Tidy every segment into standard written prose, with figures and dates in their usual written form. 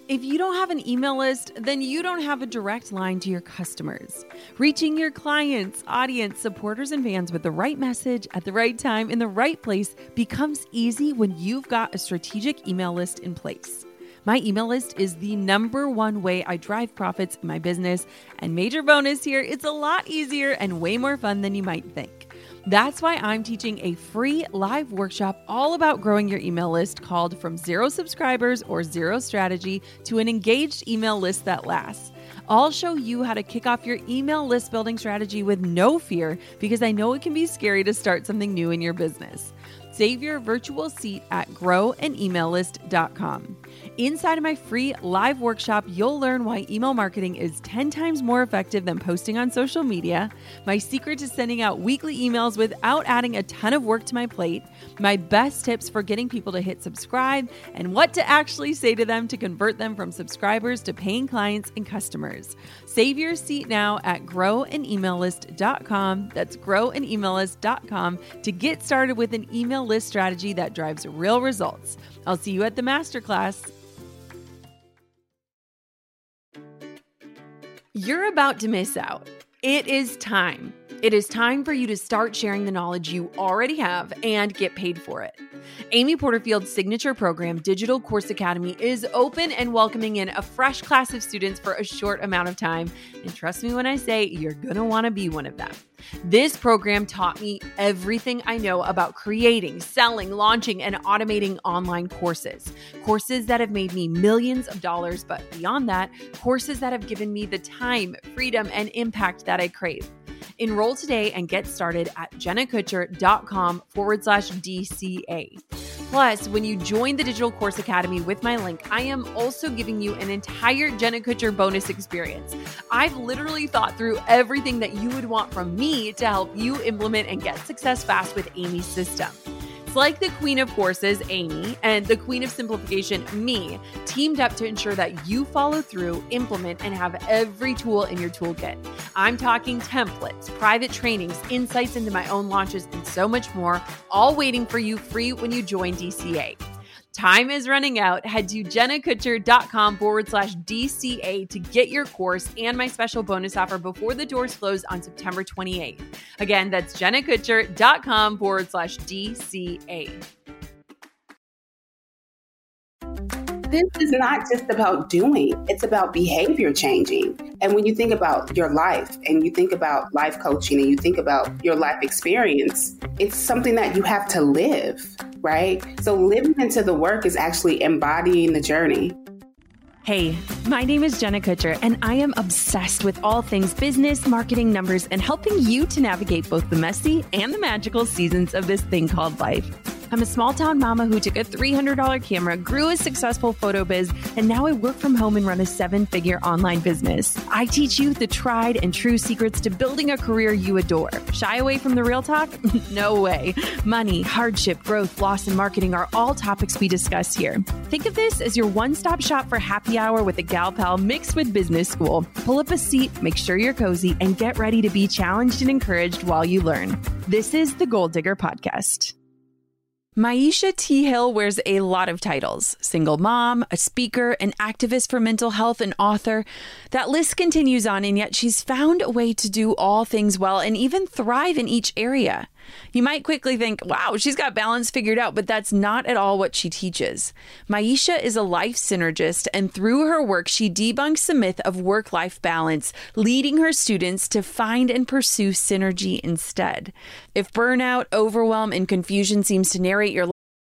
If you don't have an email list, then you don't have a direct line to your customers. Reaching your clients, audience, supporters, and fans with the right message at the right time in the right place becomes easy when you've got a strategic email list in place. My email list is the number one way I drive profits in my business, and major bonus here, it's a lot easier and way more fun than you might think. That's why I'm teaching a free live workshop all about growing your email list called From Zero Subscribers or Zero Strategy to an Engaged Email List That Lasts. I'll show you how to kick off your email list building strategy with no fear, because I know it can be scary to start something new in your business. Save your virtual seat at growanemaillist.com. Inside of my free live workshop, you'll learn why email marketing is 10 times more effective than posting on social media, my secret to sending out weekly emails without adding a ton of work to my plate, my best tips for getting people to hit subscribe, and what to actually say to them to convert them from subscribers to paying clients and customers. Save your seat now at growanemaillist.com. That's growanemaillist.com to get started with an email list strategy that drives real results. I'll see you at the masterclass. You're about to miss out. It is time. It is time for you to start sharing the knowledge you already have and get paid for it. Amy Porterfield's signature program, Digital Course Academy, is open and welcoming in a fresh class of students for a short amount of time. And trust me when I say you're going to want to be one of them. This program taught me everything I know about creating, selling, launching, and automating online courses. Courses that have made me millions of dollars, but beyond that, courses that have given me the time, freedom, and impact that I crave. Enroll today and get started at jennakutcher.com/DCA. Plus, when you join the Digital Course Academy with my link, I am also giving you an entire Jenna Kutcher bonus experience. I've literally thought through everything that you would want from me to help you implement and get success fast with Amy's system. It's like the queen of courses, Amy, and the queen of simplification, me, teamed up to ensure that you follow through, implement, and have every tool in your toolkit. I'm talking templates, private trainings, insights into my own launches, and so much more, all waiting for you free when you join DCA. Time is running out. Head to jennakutcher.com/DCA to get your course and my special bonus offer before the doors close on September 28th. Again, that's jennakutcher.com/DCA. This is not just about doing, it's about behavior changing. And when you think about your life and you think about life coaching and you think about your life experience, it's something that you have to live, right? So living into the work is actually embodying the journey. Hey, my name is Jenna Kutcher, and I am obsessed with all things business, marketing, numbers, and helping you to navigate both the messy and the magical seasons of this thing called life. I'm a small town mama who took a $300 camera, grew a successful photo biz, and now I work from home and run a 7-figure online business. I teach you the tried and true secrets to building a career you adore. Shy away from the real talk? No way. Money, hardship, growth, loss, and marketing are all topics we discuss here. Think of this as your one-stop shop for happy hour with a gal pal mixed with business school. Pull up a seat, make sure you're cozy, and get ready to be challenged and encouraged while you learn. This is the Goal Digger Podcast. Maisha T. Hill wears a lot of titles: single mom, a speaker, an activist for mental health, an author. That list continues on, and yet she's found a way to do all things well and even thrive in each area. You might quickly think, wow, she's got balance figured out, but that's not at all what she teaches. Maisha is a life synergist, and through her work, she debunks the myth of work-life balance, leading her students to find and pursue synergy instead. If burnout, overwhelm, and confusion seems to narrate your life.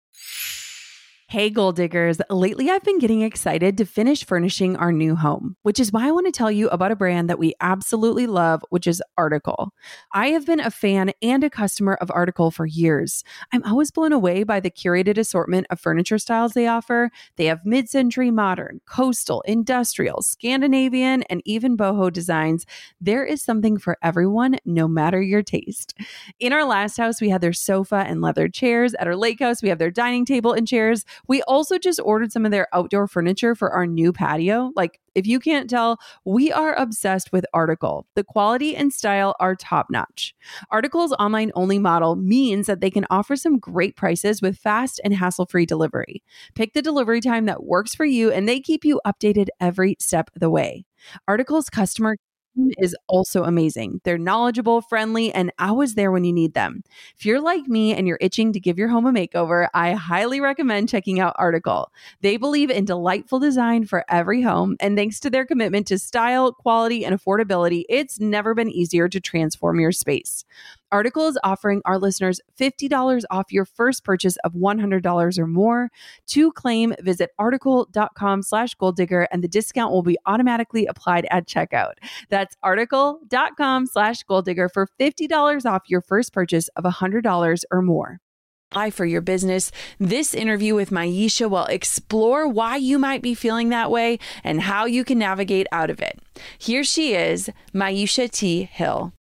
Hey, Goal Diggers. Lately, I've been getting excited to finish furnishing our new home, which is why I want to tell you about a brand that we absolutely love, which is Article. I have been a fan and a customer of Article for years. I'm always blown away by the curated assortment of furniture styles they offer. They have mid-century modern, coastal, industrial, Scandinavian, and even boho designs. There is something for everyone, no matter your taste. In our last house, we had their sofa and leather chairs. At our lake house, we have their dining table and chairs. We also just ordered some of their outdoor furniture for our new patio. Like, if you can't tell, we are obsessed with Article. The quality and style are top notch. Article's online only model means that they can offer some great prices with fast and hassle-free delivery. Pick the delivery time that works for you, and they keep you updated every step of the way. Article's customer is also amazing. They're knowledgeable, friendly, and always there when you need them. If you're like me and you're itching to give your home a makeover, I highly recommend checking out Article. They believe in delightful design for every home, and thanks to their commitment to style, quality, and affordability, it's never been easier to transform your space. Article is offering our listeners $50 off your first purchase of $100 or more. To claim, visit article.com/goaldigger and the discount will be automatically applied at checkout. That's article.com/goaldigger for $50 off your first purchase of $100 or more. For your business. This interview with Maisha will explore why you might be feeling that way and how you can navigate out of it. Here she is, Maisha T. Hill.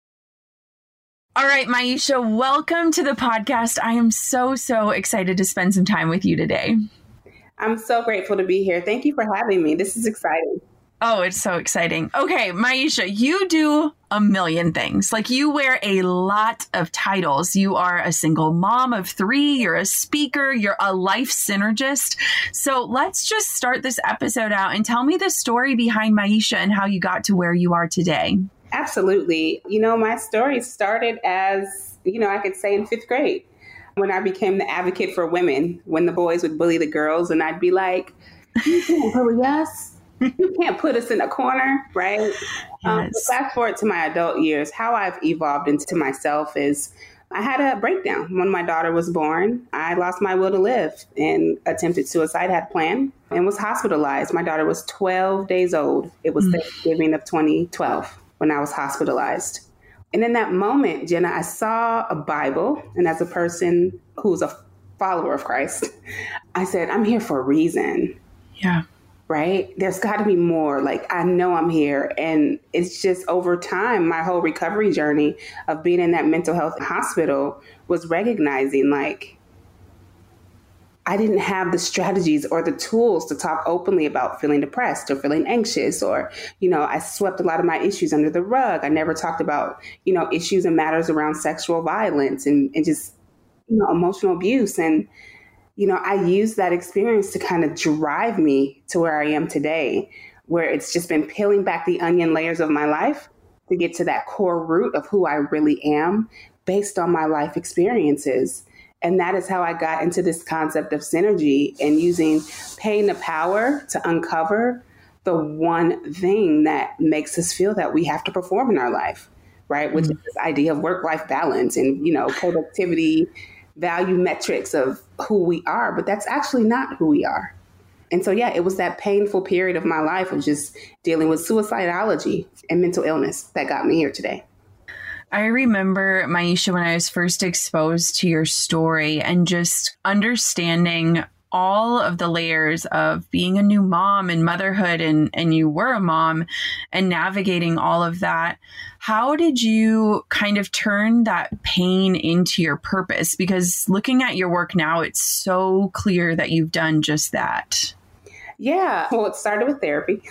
All right, Maisha, welcome to the podcast. I am so excited to spend some time with you today. I'm so grateful to be here. Thank you for having me. This is exciting. Oh, it's so exciting. Okay, Maisha, you do a million things. Like, you wear a lot of titles. You are a single mom of 3. You're a speaker. You're a life synergist. So let's just start this episode out and tell me the story behind Maisha and how you got to where you are today. Absolutely. My story started as, I could say in 5th grade when I became the advocate for women, when the boys would bully the girls and I'd be like, you can't bully us. You can't put us in a corner, right? Yes. Fast forward to my adult years, how I've evolved into myself is I had a breakdown. When my daughter was born, I lost my will to live and attempted suicide, had planned, and was hospitalized. My daughter was 12 days old. It was Thanksgiving of 2012 when I was hospitalized. And in that moment, Jenna, I saw a Bible. And as a person who's a follower of Christ, I said, I'm here for a reason. Yeah. Right? There's got to be more. Like, I know I'm here. And it's just over time, my whole recovery journey of being in that mental health hospital was recognizing, like, I didn't have the strategies or the tools to talk openly about feeling depressed or feeling anxious, or, I swept a lot of my issues under the rug. I never talked about, issues and matters around sexual violence and just, emotional abuse. And I used that experience to kind of drive me to where I am today, where it's just been peeling back the onion layers of my life to get to that core root of who I really am based on my life experiences. And that is how I got into this concept of synergy and using pain to power to uncover the one thing that makes us feel that we have to perform in our life, right? Which is this idea of work-life balance and, productivity, value metrics of who we are, but that's actually not who we are. And so, it was that painful period of my life of just dealing with suicidology and mental illness that got me here today. I remember, Maisha, when I was first exposed to your story and just understanding all of the layers of being a new mom and motherhood, and you were a mom, and navigating all of that. How did you kind of turn that pain into your purpose? Because looking at your work now, it's so clear that you've done just that. Yeah. Well, it started with therapy.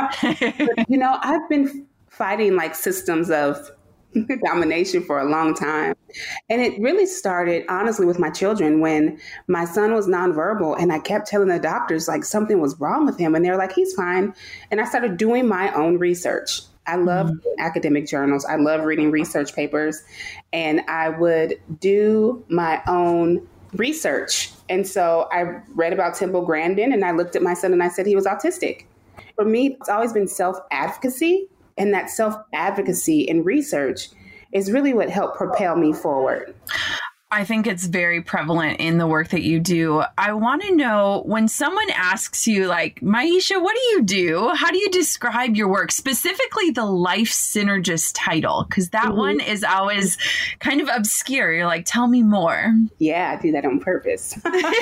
But, I've been fighting like systems of domination for a long time. And it really started, honestly, with my children when my son was nonverbal and I kept telling the doctors like something was wrong with him. And they're like, he's fine. And I started doing my own research. I love academic journals. I love reading research papers. And I would do my own research. And so I read about Temple Grandin and I looked at my son and I said he was autistic. For me, it's always been self-advocacy. And that self-advocacy and research is really what helped propel me forward. I think it's very prevalent in the work that you do. I want to know, when someone asks you, like, Maisha, what do you do? How do you describe your work, specifically the life synergist title? Because that one is always kind of obscure. You're like, tell me more. Yeah, I do that on purpose.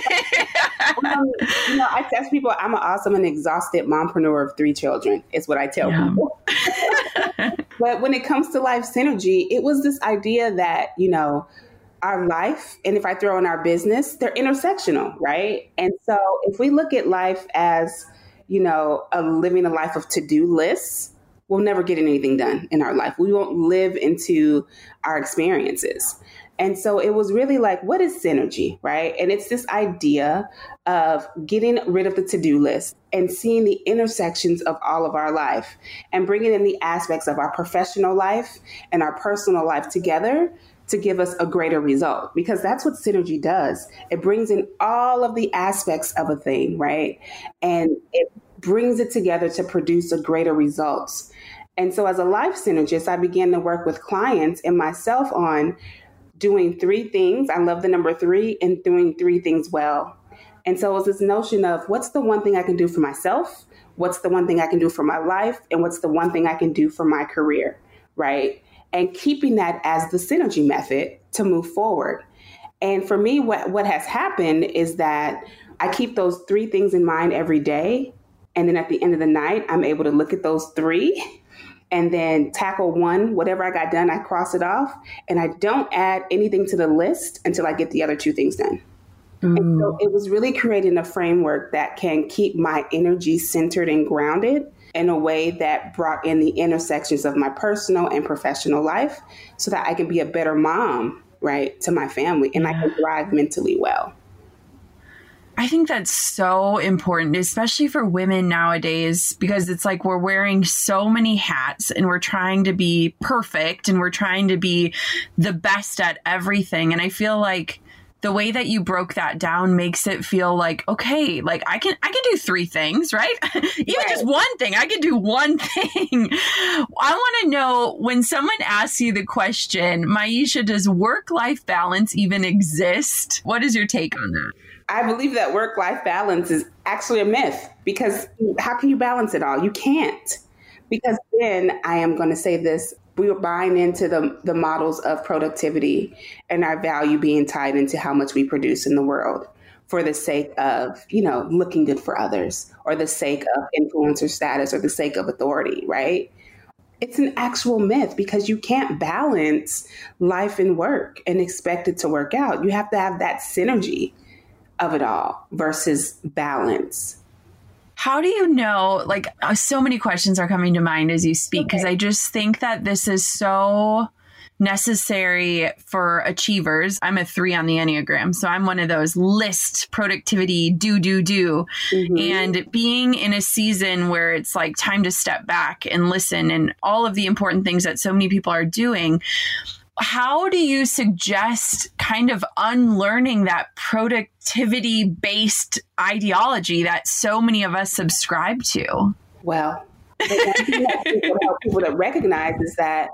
I tell people I'm an awesome and exhausted mompreneur of 3 children, is what I tell people. But when it comes to life synergy, it was this idea that, our life, and if I throw in our business, they're intersectional, right? And so if we look at life as, living a life of to-do lists, we'll never get anything done in our life. We won't live into our experiences. And so it was really like, what is synergy, right? And it's this idea of getting rid of the to-do list and seeing the intersections of all of our life and bringing in the aspects of our professional life and our personal life together to give us a greater result, because that's what synergy does. It brings in all of the aspects of a thing, right? And it brings it together to produce a greater results. And so as a life synergist, I began to work with clients and myself on doing 3 things. I love the number 3, and doing 3 things well. And so it was this notion of, what's the one thing I can do for myself? What's the one thing I can do for my life? And what's the one thing I can do for my career, right? And keeping that as the synergy method to move forward. And for me, what has happened is that I keep those 3 things in mind every day. And then at the end of the night, I'm able to look at those 3 and then tackle one. Whatever I got done, I cross it off. And I don't add anything to the list until I get the other 2 things done. And so it was really creating a framework that can keep my energy centered and grounded in a way that brought in the intersections of my personal and professional life so that I can be a better mom, right, to my family, and I can thrive mentally well. I think that's so important, especially for women nowadays, because it's like we're wearing so many hats and we're trying to be perfect and we're trying to be the best at everything. And I feel like the way that you broke that down makes it feel like, okay, like I can do 3 things, right? Even just one thing, I can do one thing. I want to know, when someone asks you the question, Maisha, does work-life balance even exist? What is your take on that? I believe that work-life balance is actually a myth, because how can you balance it all? You can't. Because then, I am going to say this, we were buying into the models of productivity and our value being tied into how much we produce in the world for the sake of, looking good for others, or the sake of influencer status, or the sake of authority, right? It's an actual myth, because you can't balance life and work and expect it to work out. You have to have that synergy of it all versus balance. How do you know, like, so many questions are coming to mind as you speak, because I just think that this is so necessary for achievers. I'm a 3 on the Enneagram, so I'm one of those list, productivity, do. Mm-hmm. And being in a season where it's like time to step back and listen, and all of the important things that so many people are doing, how do you suggest kind of unlearning that productivity-based ideology that so many of us subscribe to? Well, the thing that help people to recognize is that,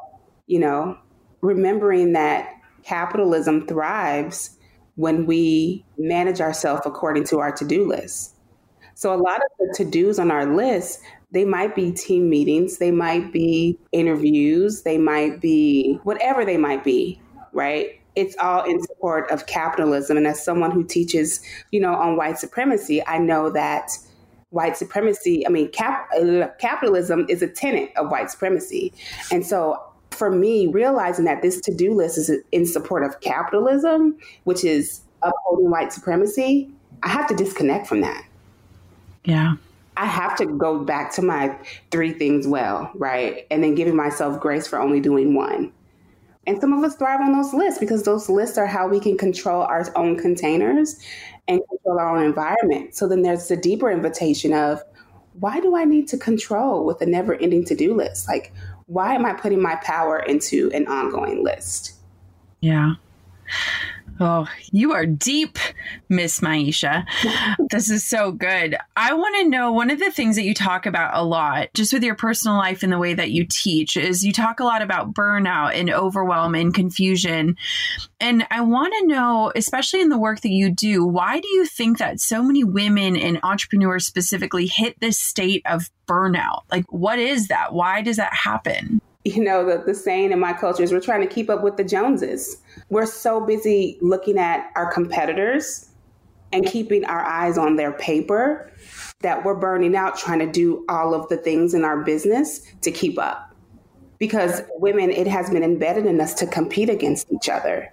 remembering that capitalism thrives when we manage ourselves according to our to-do list. So a lot of the to-dos on our list, they might be team meetings, they might be interviews, they might be whatever they might be, right? It's all in support of capitalism. And as someone who teaches, on white supremacy, I know that white supremacy, capitalism is a tenet of white supremacy. And so for me, realizing that this to-do list is in support of capitalism, which is upholding white supremacy, I have to disconnect from that. Yeah. I have to go back to my 3 things well, right? And then giving myself grace for only doing 1. And some of us thrive on those lists, because those lists are how we can control our own containers and control our own environment. So then there's the deeper invitation of, why do I need to control with a never-ending to-do list? Like, why am I putting my power into an ongoing list? Yeah. Oh, you are deep, Miss Maisha. This is so good. I want to know, one of the things that you talk about a lot, just with your personal life and the way that you teach, is you talk a lot about burnout and overwhelm and confusion. And I want to know, especially in the work that you do, why do you think that so many women and entrepreneurs specifically hit this state of burnout? Like, what is that? Why does that happen? The saying in my culture is, we're trying to keep up with the Joneses. We're so busy looking at our competitors and keeping our eyes on their paper that we're burning out trying to do all of the things in our business to keep up. Because women, it has been embedded in us to compete against each other,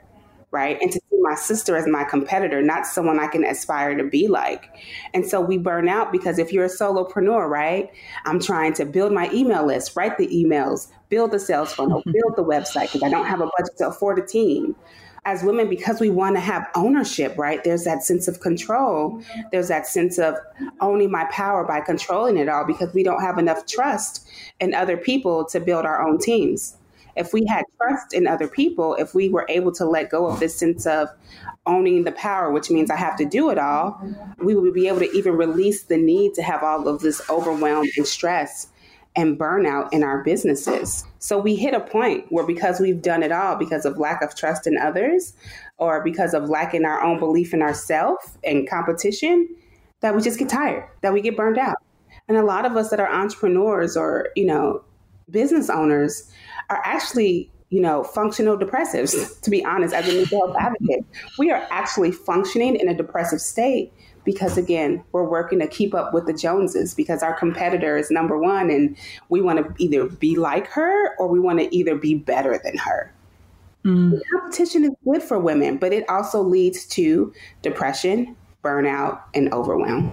right? And to see my sister as my competitor, not someone I can aspire to be like. And so we burn out because if you're a solopreneur, right? I'm trying to build my email list, write the emails, build the sales funnel, build the website because I don't have a budget to afford a team. As women, because we want to have ownership, right? There's that sense of control. There's that sense of owning my power by controlling it all because we don't have enough trust in other people to build our own teams. If we had trust in other people, if we were able to let go of this sense of owning the power, which means I have to do it all, we would be able to even release the need to have all of this overwhelm and stress and burnout in our businesses. So we hit a point where because we've done it all because of lack of trust in others or because of lacking our own belief in ourselves and competition, that we just get tired, that we get burned out. And a lot of us that are entrepreneurs or, business owners are actually, functional depressives, to be honest, as a mental health advocate. We are actually functioning in a depressive state because, again, we're working to keep up with the Joneses because our competitor is number one and we want to either be like her or we want to either be better than her. The competition is good for women, but it also leads to depression, burnout, and overwhelm.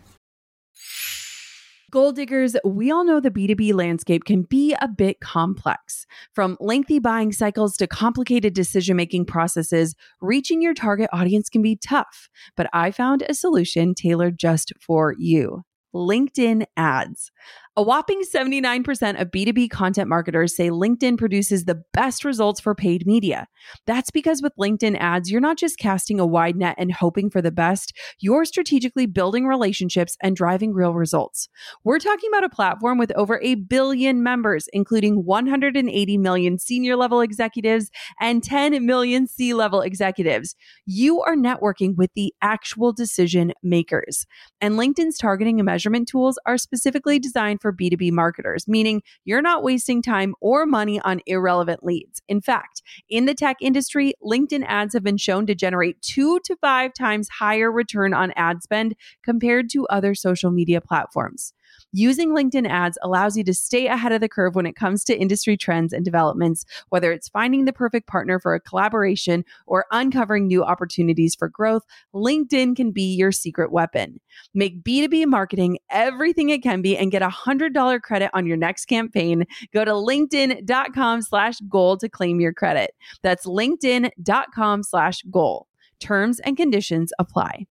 Goal diggers, we all know the B2B landscape can be a bit complex. From lengthy buying cycles to complicated decision-making processes, reaching your target audience can be tough. But I found a solution tailored just for you: LinkedIn ads. A whopping 79% of B2B content marketers say LinkedIn produces the best results for paid media. That's because with LinkedIn ads, you're not just casting a wide net and hoping for the best, you're strategically building relationships and driving real results. We're talking about a platform with over 1 billion members, including 180 million senior level executives and 10 million C-level executives. You are networking with the actual decision makers. And LinkedIn's targeting and measurement tools are specifically designed for B2B marketers, meaning you're not wasting time or money on irrelevant leads. In fact, in the tech industry, LinkedIn ads have been shown to generate 2 to 5 times higher return on ad spend compared to other social media platforms. Using LinkedIn ads allows you to stay ahead of the curve when it comes to industry trends and developments, whether it's finding the perfect partner for a collaboration or uncovering new opportunities for growth. LinkedIn can be your secret weapon. Make B2B marketing everything it can be and get $100 credit on your next campaign. Go to linkedin.com/goal to claim your credit. That's linkedin.com/goal. Terms and conditions apply.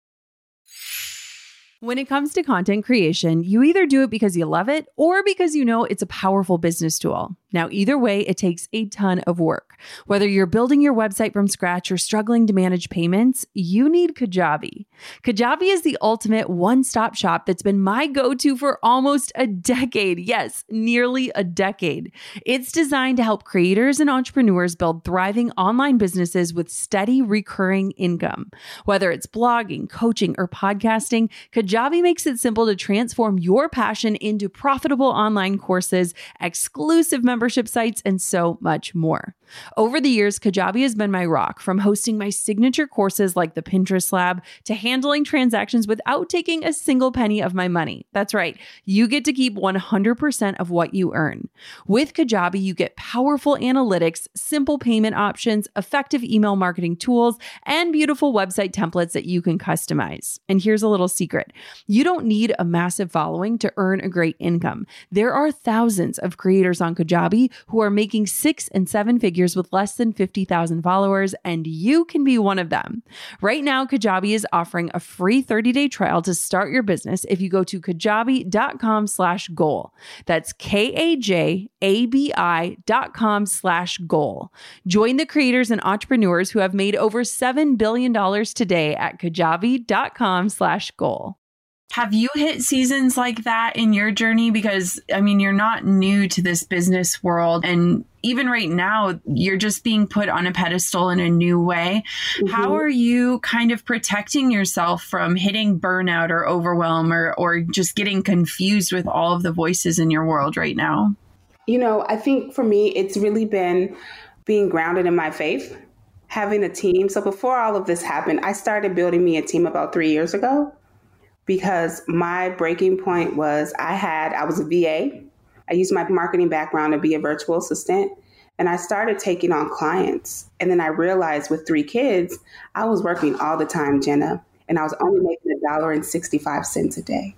When it comes to content creation, you either do it because you love it or because you know it's a powerful business tool. Now, either way, it takes a ton of work. Whether you're building your website from scratch or struggling to manage payments, you need Kajabi. Kajabi is the ultimate one-stop shop that's been my go-to for almost a decade. Yes, nearly a decade. It's designed to help creators and entrepreneurs build thriving online businesses with steady recurring income. Whether it's blogging, coaching, or podcasting, Kajabi makes it simple to transform your passion into profitable online courses, exclusive membership sites, and so much more. Over the years, Kajabi has been my rock, from hosting my signature courses like the Pinterest Lab to handling transactions without taking a single penny of my money. That's right. You get to keep 100% of what you earn. With Kajabi, you get powerful analytics, simple payment options, effective email marketing tools, and beautiful website templates that you can customize. And here's a little secret. You don't need a massive following to earn a great income. There are thousands of creators on Kajabi who are making 6 and 7 figures with less than 50,000 followers, and you can be one of them. Right now, Kajabi is offering a free 30-day trial to start your business if you go to kajabi.com/goal. That's KAJABI.com/goal. Join the creators and entrepreneurs who have made over $7 billion today at kajabi.com/goal. Have you hit seasons like that in your journey? Because, I mean, you're not new to this business world. And even right now, you're just being put on a pedestal in a new way. Mm-hmm. How are you kind of protecting yourself from hitting burnout or overwhelm or just getting confused with all of the voices in your world right now? I think for me, it's really been being grounded in my faith, having a team. So before all of this happened, I started building me a team about 3 years ago. Because my breaking point was I was a VA. I used my marketing background to be a virtual assistant. And I started taking on clients. And then I realized with 3 kids, I was working all the time, Jenna, and I was only making $1.65 a day.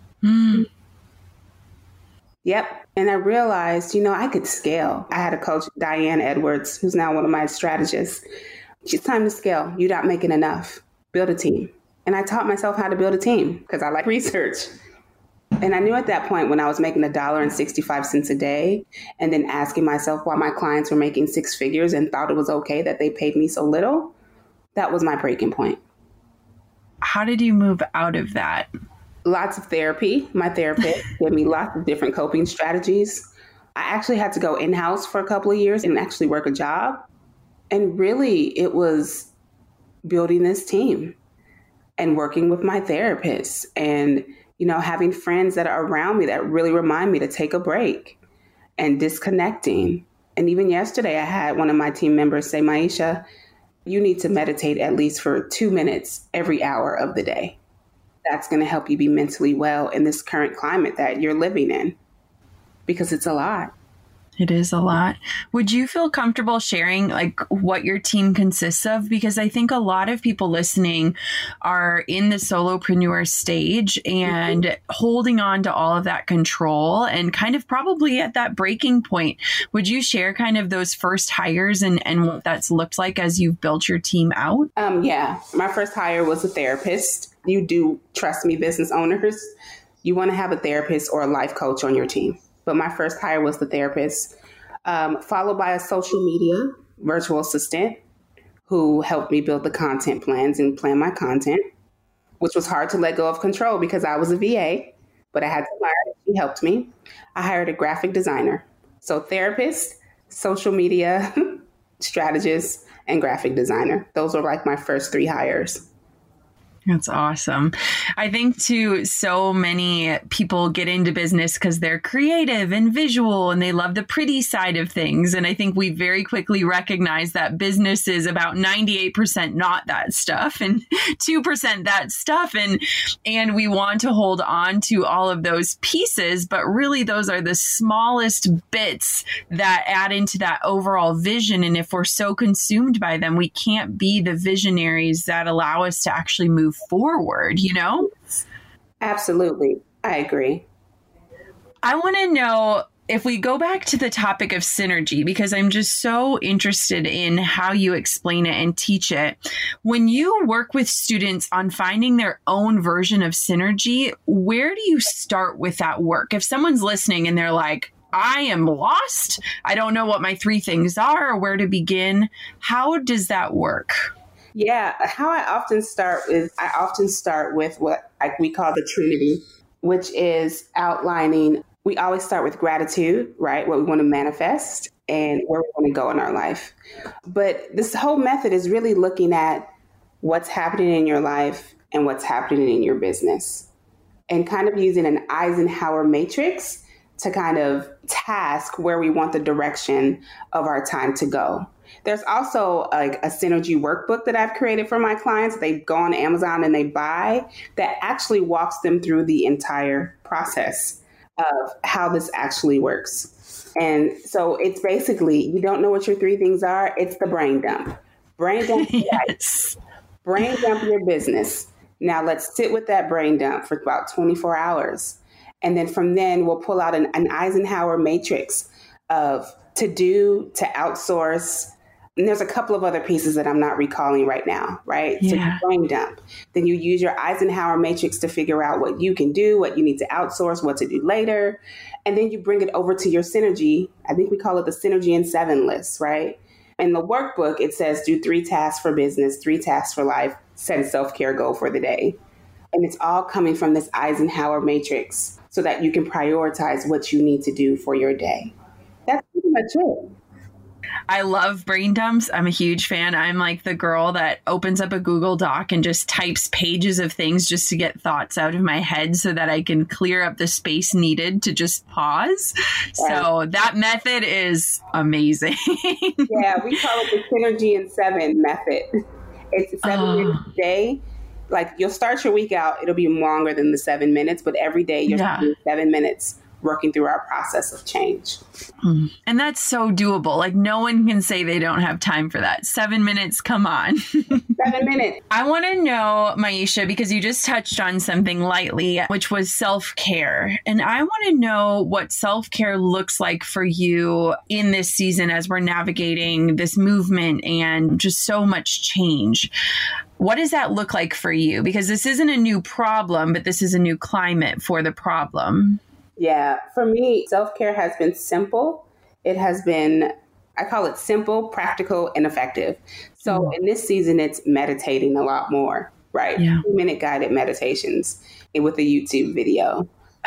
Yep. And I realized, I could scale. I had a coach, Diane Edwards, who's now one of my strategists. It's time to scale. You're not making enough. Build a team. And I taught myself how to build a team because I like research. And I knew at that point when I was making $1.65 a day and then asking myself why my clients were making 6 figures and thought it was okay that they paid me so little, that was my breaking point. How did you move out of that? Lots of therapy. My therapist gave me lots of different coping strategies. I actually had to go in-house for a couple of years and actually work a job. And really, it was building this team and working with my therapist and, having friends that are around me that really remind me to take a break and disconnecting. And even yesterday, I had one of my team members say, Maisha, you need to meditate at least for 2 minutes every hour of the day. That's going to help you be mentally well in this current climate that you're living in, because it's a lot. It is a lot. Would you feel comfortable sharing what your team consists of? Because I think a lot of people listening are in the solopreneur stage and holding on to all of that control and kind of probably at that breaking point. Would you share kind of those first hires and what that's looked like as you've built your team out? Yeah. My first hire was a therapist. You do, trust me, business owners, you want to have a therapist or a life coach on your team. But my first hire was the therapist, followed by a social media virtual assistant who helped me build the content plans and plan my content, which was hard to let go of control because I was a VA, but I had to hire her. She helped me. I hired a graphic designer. So therapist, social media strategist, and graphic designer. Those were my first 3 hires. That's awesome. I think too, so many people get into business because they're creative and visual and they love the pretty side of things. And I think we very quickly recognize that business is about 98% not that stuff and 2% that stuff. And we want to hold on to all of those pieces, but really those are the smallest bits that add into that overall vision. And if we're so consumed by them, we can't be the visionaries that allow us to actually move forward, Absolutely. I agree. I want to know if we go back to the topic of synergy, because I'm just so interested in how you explain it and teach it. When you work with students on finding their own version of synergy, where do you start with that work? If someone's listening and they're like, I am lost, I don't know what my 3 things are or where to begin, how does that work? Yeah, how I often start with what we call the Trinity, which is outlining. We always start with gratitude, right? What we want to manifest and where we want to go in our life. But this whole method is really looking at what's happening in your life and what's happening in your business, and kind of using an Eisenhower matrix to kind of task where we want the direction of our time to go. There's also a synergy workbook that I've created for my clients. They go on Amazon and they buy that actually walks them through the entire process of how this actually works. And so it's basically, you don't know what your 3 things are. It's the brain dump. Brain dump your life. Brain dump your business. Now let's sit with that brain dump for about 24 hours. And then from then we'll pull out an Eisenhower matrix of to do, to outsource. And there's a couple of other pieces that I'm not recalling right now, right? Yeah. So you brain dump. Then you use your Eisenhower matrix to figure out what you can do, what you need to outsource, what to do later. And then you bring it over to your synergy. I think we call it the Synergy in 7 list, right? In the workbook, it says do 3 tasks for business, 3 tasks for life, set a self-care goal for the day. And it's all coming from this Eisenhower matrix so that you can prioritize what you need to do for your day. That's pretty much it. I love brain dumps. I'm a huge fan. I'm like the girl that opens up a Google Doc and just types pages of things just to get thoughts out of my head so that I can clear up the space needed to just pause. Yeah. So that method is amazing. Yeah, we call it the Synergy in 7 method. It's 7 minutes a day. You'll start your week out, it'll be longer than the 7 minutes, but every day you're spending 7 minutes working through our process of change. And that's so doable. Like no one can say they don't have time for that. 7 minutes, come on. 7 minutes. I want to know, Maisha, because you just touched on something lightly, which was self-care. And I want to know what self-care looks like for you in this season as we're navigating this movement and just so much change. What does that look like for you? Because this isn't a new problem, but this is a new climate for the problem. Yeah, for me, self-care has been simple. It has been, I call it simple, practical, and effective. So in this season, it's meditating a lot more, right? Yeah. 2-minute guided meditations with a YouTube video.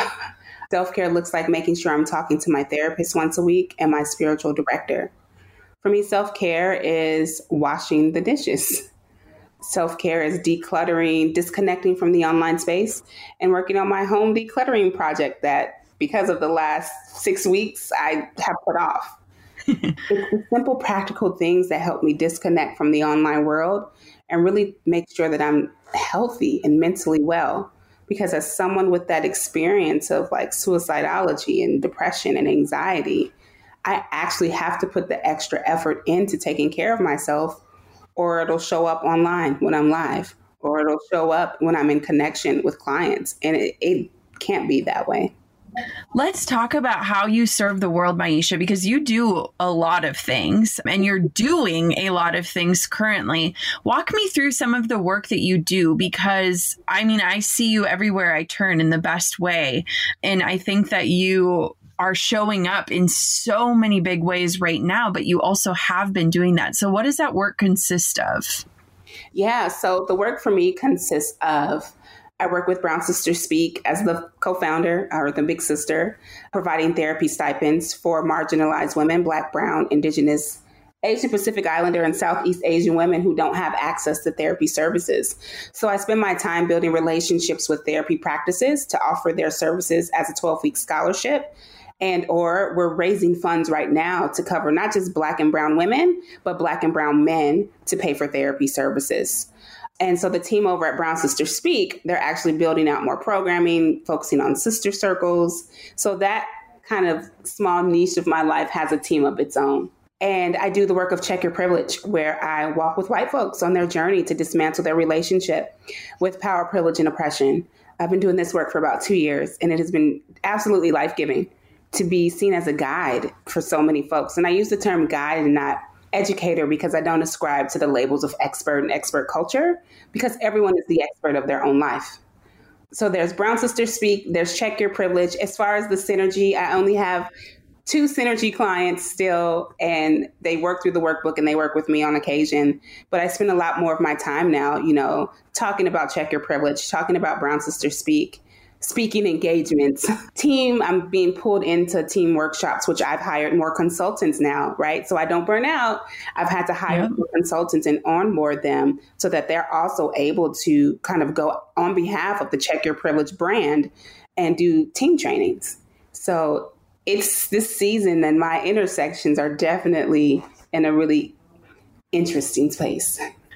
Self-care looks like making sure I'm talking to my therapist once a week and my spiritual director. For me, self-care is washing the dishes. Self-care is decluttering, disconnecting from the online space, and working on my home decluttering project that, because of the last 6 weeks, I have put off. It's the simple, practical things that help me disconnect from the online world and really make sure that I'm healthy and mentally well. Because as someone with that experience of like suicidology and depression and anxiety, I actually have to put the extra effort into taking care of myself, or it'll show up online when I'm live, or it'll show up when I'm in connection with clients. And it can't be that way. Let's talk about how you serve the world, Maisha, because you do a lot of things and you're doing a lot of things currently. Walk me through some of the work that you do, because I mean, I see you everywhere I turn in the best way. And I think that you are showing up in so many big ways right now, but you also have been doing that. So what does that work consist of? Yeah, so the work for me consists of, I work with Brown Sisters Speak as the co-founder, or the big sister, providing therapy stipends for marginalized women, Black, Brown, Indigenous, Asian Pacific Islander, and Southeast Asian women who don't have access to therapy services. So I spend my time building relationships with therapy practices to offer their services as a 12-week scholarship. And or we're raising funds right now to cover not just Black and Brown women, but Black and Brown men to pay for therapy services. And so the team over at Brown Sisters Speak, they're actually building out more programming, focusing on sister circles. So that kind of small niche of my life has a team of its own. And I do the work of Check Your Privilege, where I walk with white folks on their journey to dismantle their relationship with power, privilege, and oppression. I've been doing this work for about 2 years, and it has been absolutely life-giving to be seen as a guide for so many folks. And I use the term guide and not educator because I don't ascribe to the labels of expert and expert culture, because everyone is the expert of their own life. So there's Brown Sisters Speak, there's Check Your Privilege. As far as the Synergy, I only have 2 Synergy clients still, and they work through the workbook and they work with me on occasion. But I spend a lot more of my time now, talking about Check Your Privilege, talking about Brown Sisters Speak, speaking engagements. Team, I'm being pulled into team workshops, which I've hired more consultants now, right? So I don't burn out. I've had to hire more consultants and onboard them so that they're also able to kind of go on behalf of the Check Your Privilege brand and do team trainings. So it's this season, and my intersections are definitely in a really interesting space.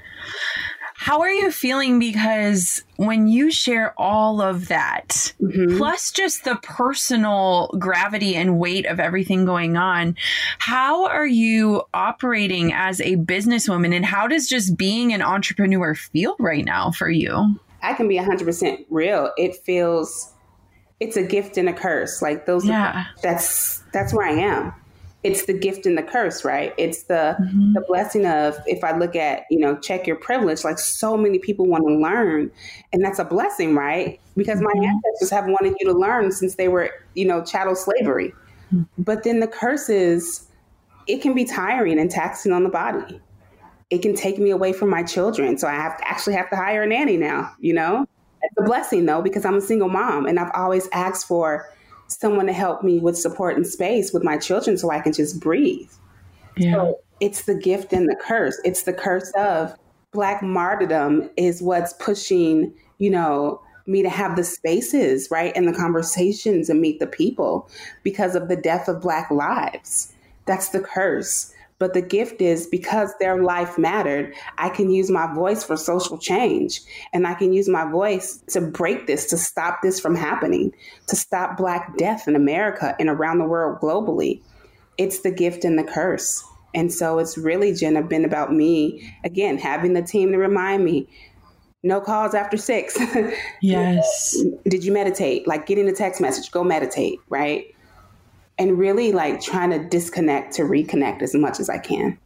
How are you feeling? Because when you share all of that, plus just the personal gravity and weight of everything going on, how are you operating as a businesswoman? And how does just being an entrepreneur feel right now for you? I can be 100% real. It's a gift and a curse. Like those, that's where I am. It's the gift and the curse, right? It's the blessing of, if I look at, Check Your Privilege, like so many people want to learn, and that's a blessing, right? Because my ancestors have wanted you to learn since they were, chattel slavery. But then the curse is, it can be tiring and taxing on the body. It can take me away from my children. So I have to hire a nanny now, It's a blessing though, because I'm a single mom, and I've always asked for someone to help me with support and space with my children so I can just breathe. Yeah. So it's the gift and the curse. It's the curse of Black martyrdom is what's pushing, me to have the spaces, right? And the conversations and meet the people because of the death of Black lives. That's the curse. But the gift is because their life mattered, I can use my voice for social change. And I can use my voice to break this, to stop this from happening, to stop Black death in America and around the world globally. It's the gift and the curse. And so it's really, Jenna, been about me, again, having the team to remind me, no calls after 6. Yes. Did you meditate? Like getting a text message, go meditate, right? And really like trying to disconnect to reconnect as much as I can.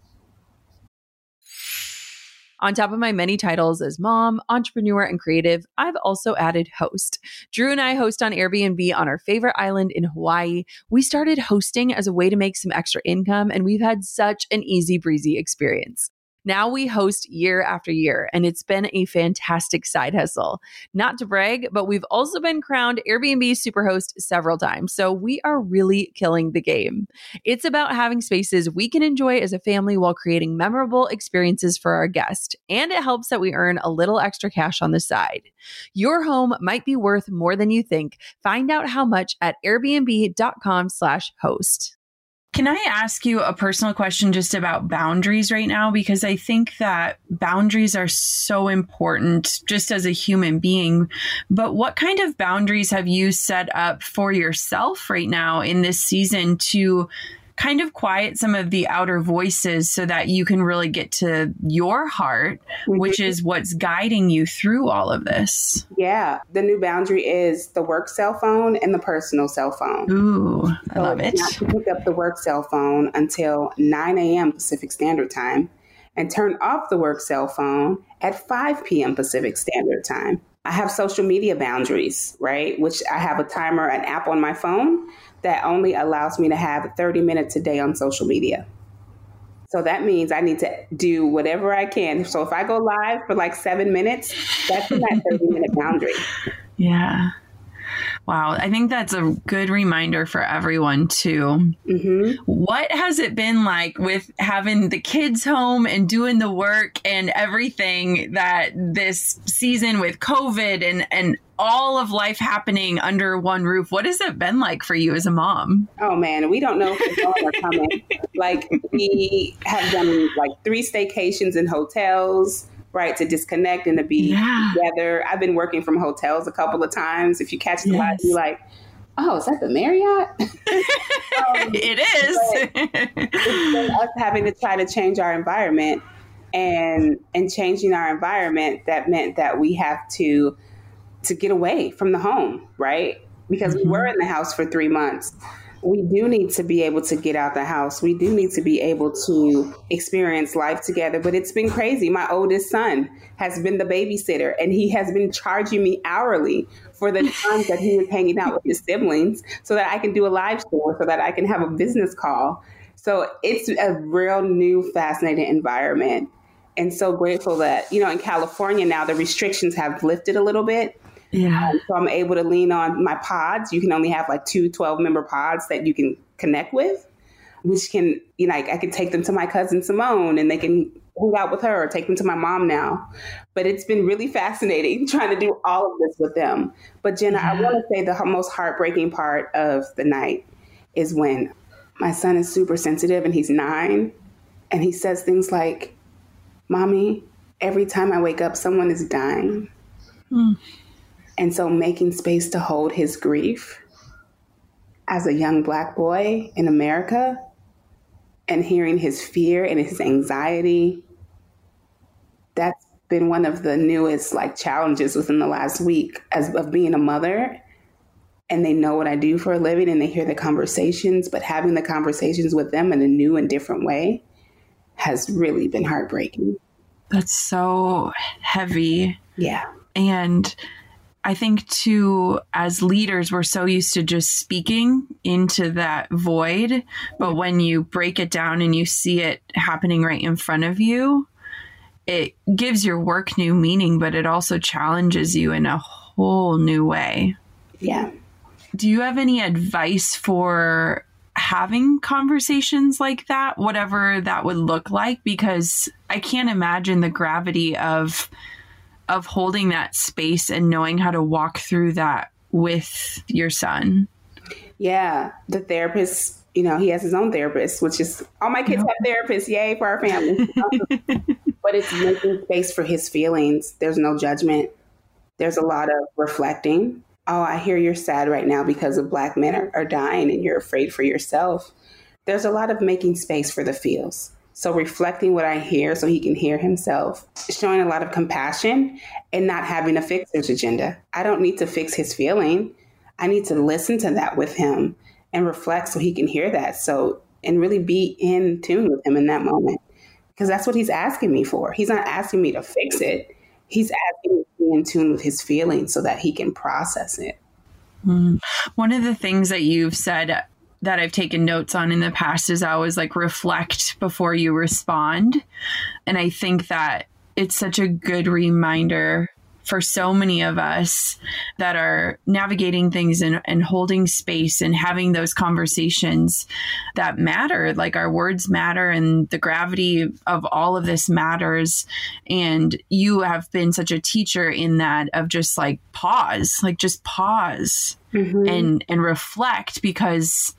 On top of my many titles as mom, entrepreneur, and creative, I've also added host. Drew and I host on Airbnb on our favorite island in Hawaii. We started hosting as a way to make some extra income, and we've had such an easy breezy experience. Now we host year after year, and it's been a fantastic side hustle. Not to brag, but we've also been crowned Airbnb Superhost several times, so we are really killing the game. It's about having spaces we can enjoy as a family while creating memorable experiences for our guests, and it helps that we earn a little extra cash on the side. Your home might be worth more than you think. Find out how much at airbnb.com/host. Can I ask you a personal question just about boundaries right now? Because I think that boundaries are so important just as a human being. But what kind of boundaries have you set up for yourself right now in this season to kind of quiet some of the outer voices so that you can really get to your heart, which is what's guiding you through all of this? Yeah. The new boundary is the work cell phone and the personal cell phone. Ooh, I love it. Not to pick up the work cell phone until 9 a.m. Pacific Standard Time and turn off the work cell phone at 5 p.m. Pacific Standard Time. I have social media boundaries, right? Which I have a timer, an app on my phone that only allows me to have 30 minutes a day on social media. So that means I need to do whatever I can. So if I go live for like 7 minutes, that's in that 30-minute boundary. Yeah. Wow. I think that's a good reminder for everyone too. Mm-hmm. What has it been like with having the kids home and doing the work and everything that this season with COVID and all of life happening under one roof? What has it been like for you as a mom? Oh man, we don't know if the fall are coming. Like we have done like 3 staycations in hotels, right, to disconnect and to be together. I've been working from hotels a couple of times. If you catch the light, you're like, oh, is that the Marriott? It is. It's been us having to try to change our environment, and changing our environment, that meant that we have to get away from the home, right? Because we were in the house for 3 months. We do need to be able to get out the house. We do need to be able to experience life together. But it's been crazy. My oldest son has been the babysitter, and he has been charging me hourly for the times that he was hanging out with his siblings so that I can do a live show, so that I can have a business call. So it's a real new, fascinating environment. And so grateful that, in California now, the restrictions have lifted a little bit. Yeah. So I'm able to lean on my pods. You can only have like 2 12-member pods that you can connect with, which can, I can take them to my cousin Simone and they can hang out with her, or take them to my mom now. But it's been really fascinating trying to do all of this with them. But Jenna, I want to say the most heartbreaking part of the night is when my son is super sensitive and he's 9, and he says things like, "Mommy, every time I wake up, someone is dying." And so making space to hold his grief as a young Black boy in America, and hearing his fear and his anxiety, that's been one of the newest challenges within the last week of being a mother. And they know what I do for a living and they hear the conversations, but having the conversations with them in a new and different way has really been heartbreaking. That's so heavy. Yeah. And I think too, as leaders, we're so used to just speaking into that void. But when you break it down and you see it happening right in front of you, it gives your work new meaning, but it also challenges you in a whole new way. Yeah. Do you have any advice for having conversations like that, whatever that would look like? Because I can't imagine the gravity of holding that space and knowing how to walk through that with your son. Yeah. The therapist He has his own therapist, which is all my kids have therapists. Yay for our family. But it's making space for his feelings. There's no judgment. There's a lot of reflecting. Oh, I hear you're sad right now because of Black men are dying and you're afraid for yourself. There's a lot of making space for the feels. So reflecting what I hear so he can hear himself, showing a lot of compassion and not having a fixer's agenda. I don't need to fix his feeling. I need to listen to that with him and reflect so he can hear that. And really be in tune with him in that moment. Because that's what he's asking me for. He's not asking me to fix it. He's asking me to be in tune with his feelings so that he can process it. One of the things that you've said that I've taken notes on in the past is always like reflect before you respond. And I think that it's such a good reminder for so many of us that are navigating things and holding space and having those conversations that matter. Like our words matter and the gravity of all of this matters. And you have been such a teacher in that of just like pause and reflect, because,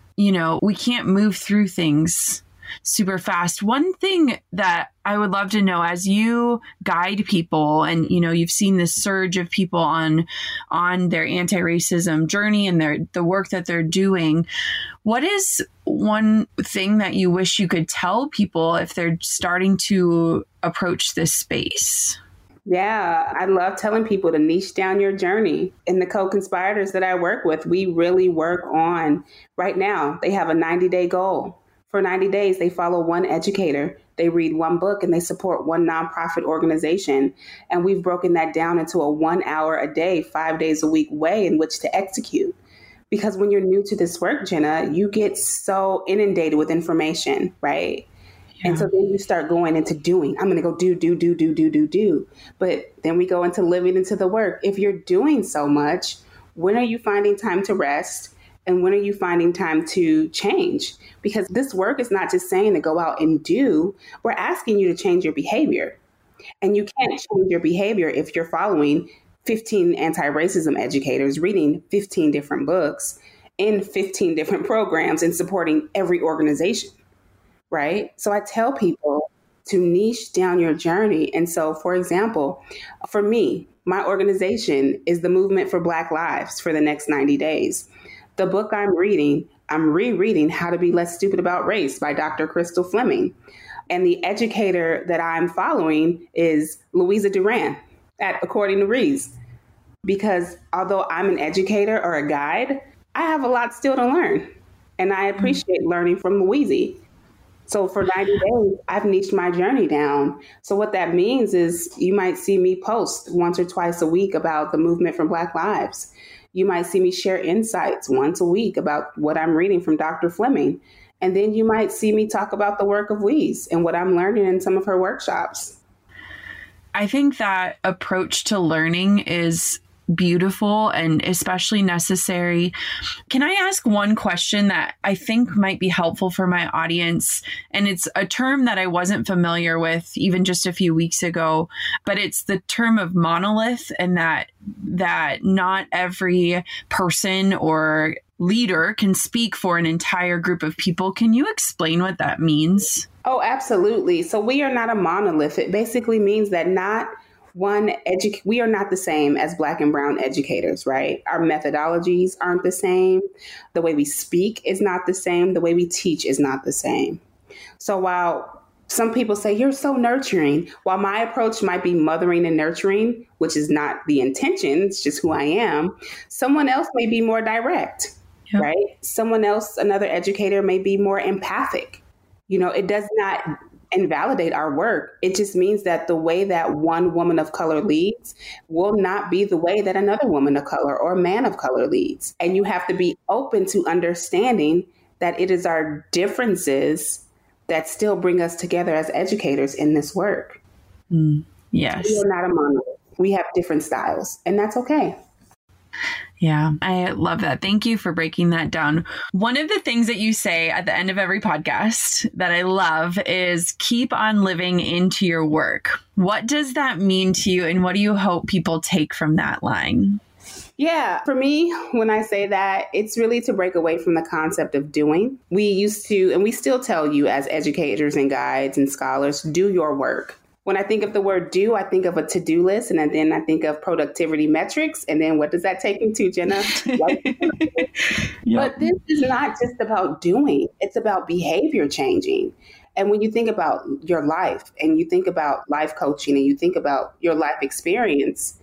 we can't move through things super fast. One thing that I would love to know, as you guide people and, you've seen this surge of people on their anti-racism journey and the work that they're doing, what is one thing that you wish you could tell people if they're starting to approach this space? Yeah, I love telling people to niche down your journey. And the co-conspirators that I work with, we really work on, right now, they have a 90-day goal. For 90 days, they follow one educator, they read one book, and they support one nonprofit organization. And we've broken that down into a 1 hour a day, 5 days a week way in which to execute. Because when you're new to this work, Jenna, you get so inundated with information, right? Yeah. And so then you start going into doing. I'm going to go do. But then we go into living into the work. If you're doing so much, when are you finding time to rest? And when are you finding time to change? Because this work is not just saying to go out and do. We're asking you to change your behavior. And you can't change your behavior if you're following 15 anti-racism educators, reading 15 different books in 15 different programs and supporting every organization, right? So I tell people to niche down your journey. And so, for example, for me, my organization is the Movement for Black Lives for the next 90 days. The book I'm reading, I'm rereading How to Be Less Stupid About Race by Dr. Crystal Fleming. And the educator that I'm following is Louisa Duran at According to Rees. Because although I'm an educator or a guide, I have a lot still to learn. And I appreciate learning from Louisa. So for 90 days, I've niched my journey down. So what that means is you might see me post once or twice a week about the Movement for Black Lives. You might see me share insights once a week about what I'm reading from Dr. Fleming. And then you might see me talk about the work of Weeze and what I'm learning in some of her workshops. I think that approach to learning is beautiful and especially necessary. Can I ask one question that I think might be helpful for my audience? And it's a term that I wasn't familiar with even just a few weeks ago, but it's the term of monolith, and that not every person or leader can speak for an entire group of people. Can you explain what that means? Oh, absolutely. So we are not a monolith. It basically means that we are not the same as Black and brown educators, right? Our methodologies aren't the same. The way we speak is not the same. The way we teach is not the same. So while some people say, you're so nurturing, while my approach might be mothering and nurturing, which is not the intention, it's just who I am, someone else may be more direct, right? Someone else, another educator, may be more empathic. It does not invalidate our work. It just means that the way that one woman of color leads will not be the way that another woman of color or a man of color leads. And you have to be open to understanding that it is our differences that still bring us together as educators in this work. Yes. We are not a monolith. We have different styles, and that's okay. Yeah, I love that. Thank you for breaking that down. One of the things that you say at the end of every podcast that I love is keep on living into your work. What does that mean to you, and what do you hope people take from that line? Yeah, for me, when I say that, it's really to break away from the concept of doing. We used to, and we still tell you as educators and guides and scholars, do your work. When I think of the word do, I think of a to-do list, and then I think of productivity metrics. And then what does that take me to, Jenna? But this is not just about doing. It's about behavior changing. And when you think about your life and you think about life coaching and you think about your life experience,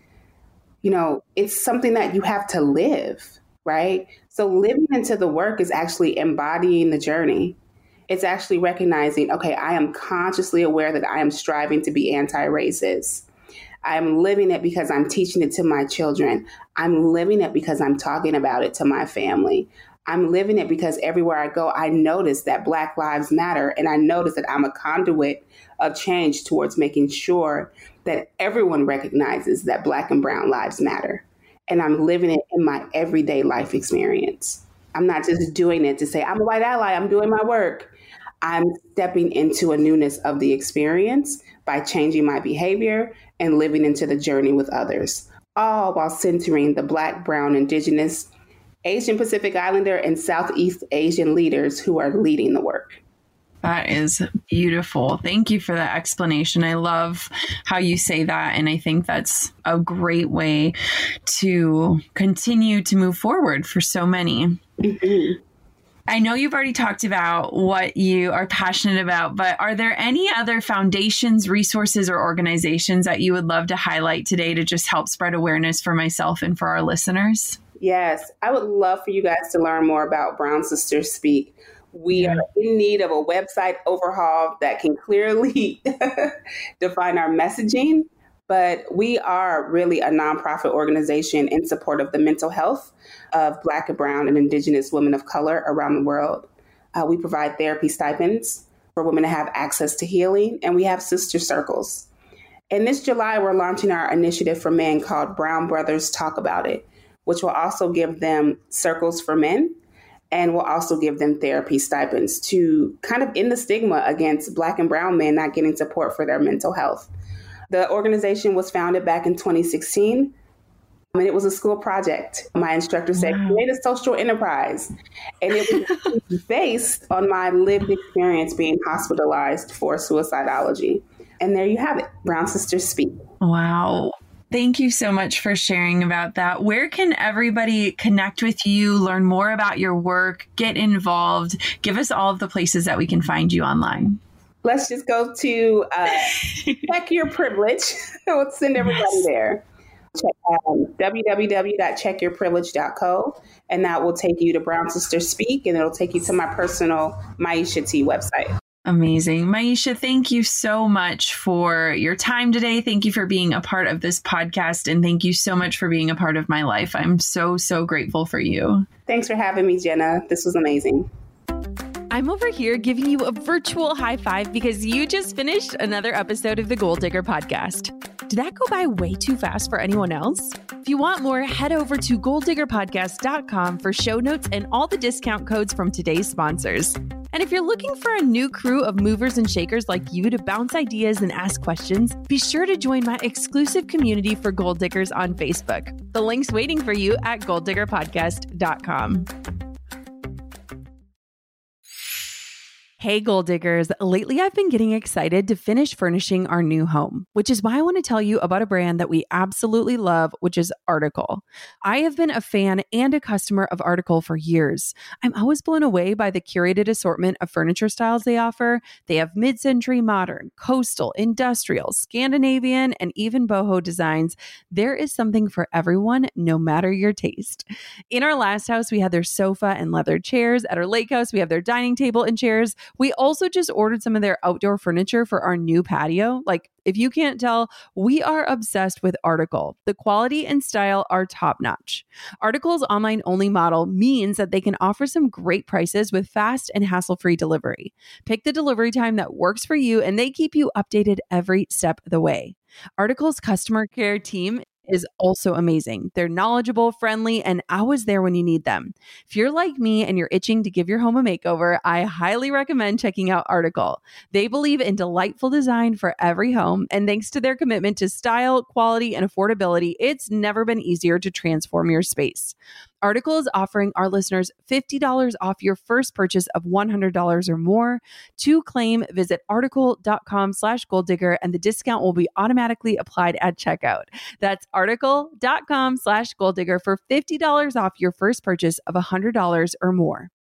it's something that you have to live, right? So living into the work is actually embodying the journey. It's actually recognizing, okay, I am consciously aware that I am striving to be anti-racist. I'm living it because I'm teaching it to my children. I'm living it because I'm talking about it to my family. I'm living it because everywhere I go, I notice that Black Lives Matter, and I notice that I'm a conduit of change towards making sure that everyone recognizes that Black and Brown lives matter. And I'm living it in my everyday life experience. I'm not just doing it to say, I'm a white ally, I'm doing my work. I'm stepping into a newness of the experience by changing my behavior and living into the journey with others, all while centering the Black, Brown, Indigenous, Asian Pacific Islander, and Southeast Asian leaders who are leading the work. That is beautiful. Thank you for that explanation. I love how you say that. And I think that's a great way to continue to move forward for so many. Mm-hmm. I know you've already talked about what you are passionate about, but are there any other foundations, resources, or organizations that you would love to highlight today to just help spread awareness for myself and for our listeners? Yes, I would love for you guys to learn more about Brown Sisters Speak. We are in need of a website overhaul that can clearly define our messaging, but we are really a nonprofit organization in support of the mental health of Black and Brown and Indigenous women of color around the world. We provide therapy stipends for women to have access to healing, and we have sister circles. And this July, we're launching our initiative for men called Brown Brothers Talk About It, which will also give them circles for men. And we'll also give them therapy stipends to kind of end the stigma against Black and Brown men not getting support for their mental health. The organization was founded back in 2016, and it was a school project. My instructor said, create a social enterprise. And it was based on my lived experience being hospitalized for suicidology. And there you have it, Brown Sisters Speak. Wow. Thank you so much for sharing about that. Where can everybody connect with you, learn more about your work, get involved? Give us all of the places that we can find you online. Let's just go to Check Your Privilege. We'll send everybody there. Check www.checkyourprivilege.co, and that will take you to Brown Sisters Speak, and it'll take you to my personal Maisha T website. Amazing. Maisha, thank you so much for your time today. Thank you for being a part of this podcast. And thank you so much for being a part of my life. I'm so, so grateful for you. Thanks for having me, Jenna. This was amazing. I'm over here giving you a virtual high five because you just finished another episode of the Goal Digger podcast. Did that go by way too fast for anyone else? If you want more, head over to goaldiggerpodcast.com for show notes and all the discount codes from today's sponsors. And if you're looking for a new crew of movers and shakers like you to bounce ideas and ask questions, be sure to join my exclusive community for Goal Diggers on Facebook. The link's waiting for you at goaldiggerpodcast.com. Hey, Goal Diggers. Lately, I've been getting excited to finish furnishing our new home, which is why I want to tell you about a brand that we absolutely love, which is Article. I have been a fan and a customer of Article for years. I'm always blown away by the curated assortment of furniture styles they offer. They have mid-century modern, coastal, industrial, Scandinavian, and even boho designs. There is something for everyone, no matter your taste. In our last house, we had their sofa and leather chairs. At our lake house, we have their dining table and chairs. We also just ordered some of their outdoor furniture for our new patio. Like, if you can't tell, we are obsessed with Article. The quality and style are top-notch. Article's online-only model means that they can offer some great prices with fast and hassle-free delivery. Pick the delivery time that works for you, and they keep you updated every step of the way. Article's customer care team is also amazing. They're knowledgeable, friendly, and always there when you need them. If you're like me and you're itching to give your home a makeover, I highly recommend checking out Article. They believe in delightful design for every home, and thanks to their commitment to style, quality, and affordability, it's never been easier to transform your space. Article is offering our listeners $50 off your first purchase of $100 or more. To claim, visit article.com/goaldigger and the discount will be automatically applied at checkout. That's article.com/goaldigger for $50 off your first purchase of $100 or more.